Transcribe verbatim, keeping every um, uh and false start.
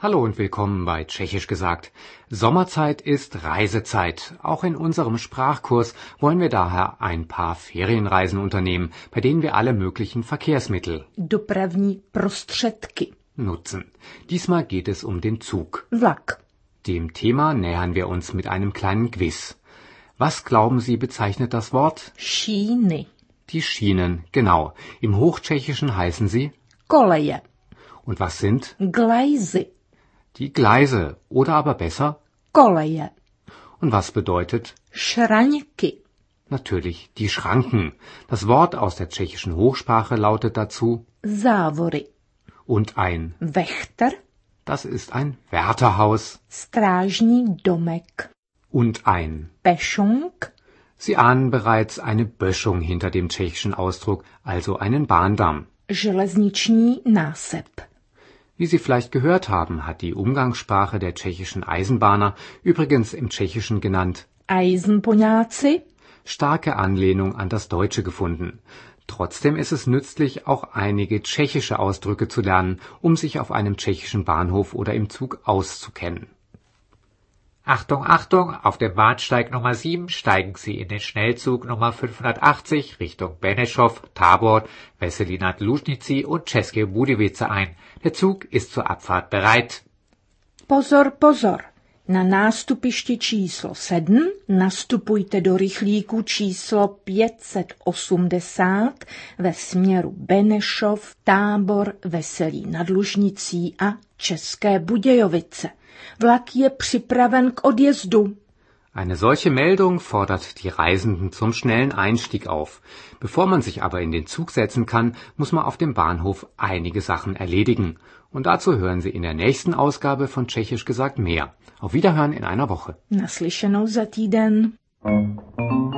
Hallo und willkommen bei Tschechisch gesagt. Sommerzeit ist Reisezeit. Auch in unserem Sprachkurs wollen wir daher ein paar Ferienreisen unternehmen, bei denen wir alle möglichen Verkehrsmittel Dopravní prostředky. nutzen. Diesmal geht es um den Zug. Vlak. Dem Thema nähern wir uns mit einem kleinen Quiz. Was glauben Sie, bezeichnet das Wort? Šíny. Die Schienen, genau. Im Hochtschechischen heißen sie? Koleje. Und was sind? Gleisy. Die Gleise oder aber besser? Koleje. Und was bedeutet? Šraňky. Natürlich die Schranken. Das Wort aus der tschechischen Hochsprache lautet dazu Závory. und ein. Wächter. Das ist ein Wärterhaus. Strážní domek. Und ein. Pešunk. Sie ahnen bereits eine Böschung hinter dem tschechischen Ausdruck, also einen Bahndamm. Železniční násep. Wie Sie vielleicht gehört haben, hat die Umgangssprache der tschechischen Eisenbahner, übrigens im Tschechischen genannt, Eisenpoňáci. starke Anlehnung an das Deutsche gefunden. Trotzdem ist es nützlich, auch einige tschechische Ausdrücke zu lernen, um sich auf einem tschechischen Bahnhof oder im Zug auszukennen. Achtung, Achtung, auf dem Bahnsteig Nummer sieben steigen Sie in den Schnellzug Nummer fünfhundertachtzig Richtung Benešov, Tábor, Veselí nad Lužnicí und České Budějovice ein. Der Zug ist zur Abfahrt bereit. Pozor, pozor. Na nástupišti číslo sedm nastupujte do rychlíku číslo pět set osmdesát ve směru Benešov, Tábor, Veselí nad Lužnicí a České Budějovice. Vlak je připraven k odjezdu. Eine solche Meldung fordert die Reisenden zum schnellen Einstieg auf. Bevor man sich aber in den Zug setzen kann, muss man auf dem Bahnhof einige Sachen erledigen. Und dazu hören Sie in der nächsten Ausgabe von Tschechisch gesagt mehr. Auf Wiederhören in einer Woche. Naslyšenou za týden.